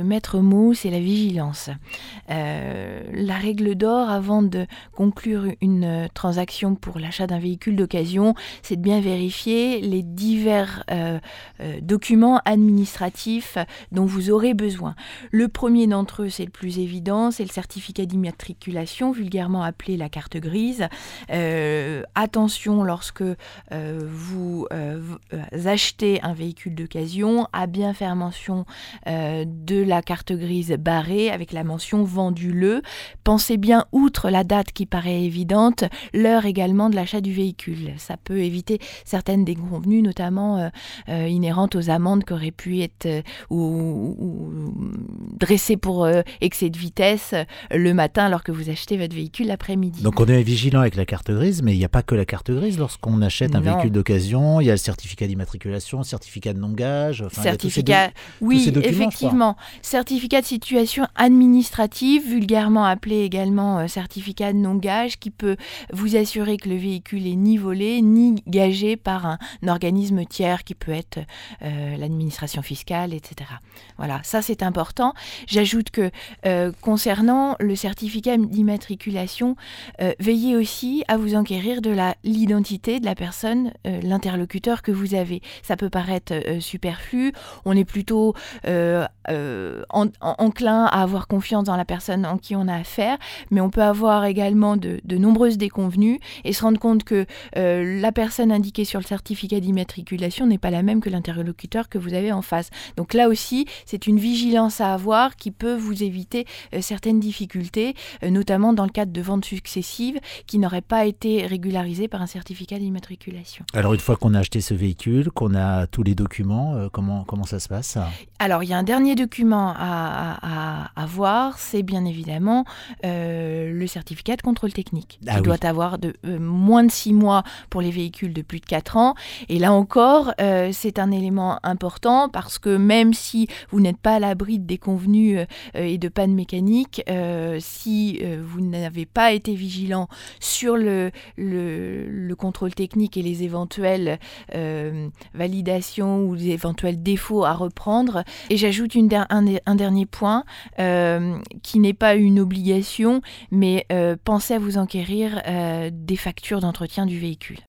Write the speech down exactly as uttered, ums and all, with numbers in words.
maître mot, c'est la vigilance. Euh, la règle d'or avant de conclure une transaction pour l'achat d'un véhicule d'occasion, c'est de bien vérifier les divers euh, euh, documents administratifs dont vous aurez besoin. Le premier d'entre eux, c'est le plus évident, c'est le certificat d'immatriculation, vulgairement appelé la carte grise. Euh, attention lorsque euh, vous euh, achetez un véhicule d'occasion à bien faire mention euh, de la carte grise barrée avec la mention vendu-le. Pensez bien, outre la date qui paraît évidente, l'heure également de l'achat du véhicule. Ça peut éviter certaines déconvenues, notamment euh, euh, inhérentes aux amendes qui auraient pu être euh, ou, ou dressées pour euh, excès de vitesse euh, le matin alors que vous achetez votre véhicule l'après-midi. Donc on est vigilant avec la carte grise, mais il n'y a pas que la carte grise lorsqu'on achète un Non. véhicule d'occasion. Il y a le certificat d'immatriculation, le certificat de non-gage. Enfin, certificat, deux, oui, effectivement. Certificat de situation administrative, vulgairement appelé également euh, certificat de non-gage, qui peut vous assurer que le véhicule est ni volé, ni gagé par un, un organisme tiers qui peut être euh, l'administration fiscale, et cetera. Voilà, ça c'est important. J'ajoute que euh, concernant le certificat d'immatriculation, euh, veillez aussi à vous enquérir de la, l'identité de la personne, euh, l'interlocuteur que vous avez. Ça peut paraître euh, superflu, on est plutôt euh, euh, en, en, enclin à avoir confiance dans la personne en qui on a affaire, mais on peut avoir également de, de nombreuses déconvenues et se rendre compte que euh, la personne indiquée sur le certificat d'immatriculation n'est pas la même que l'interlocuteur que vous avez en face. Donc là aussi, c'est une vigilance à avoir qui peut vous éviter euh, certaines difficultés, euh, notamment dans le cadre de ventes successives qui n'auraient pas été régularisées par un certificat d'immatriculation. Alors une fois qu'on a acheté ce véhicule, qu'on a tous les documents, euh, comment, comment ça se passe ? Alors il y a un dernier document à, à, à voir, c'est bien évidemment euh, le certificat de contrôle technique, ah qui oui. doit avoir de, euh, moins de six mois pour les véhicules de plus de quatre ans. Et là encore, euh, c'est un élément important parce que même si vous n'êtes pas à l'abri de déconvenues euh, et de pannes mécaniques, euh, si euh, vous n'avez pas été vigilant sur le, le, le contrôle technique et les éventuelles euh, validations ou les éventuels défauts à reprendre. Et j'ajoute une der- un, un dernier point euh, qui n'est pas une obligation, mais euh, pensez à vous enquérir euh, des factures d'entretien du véhicule.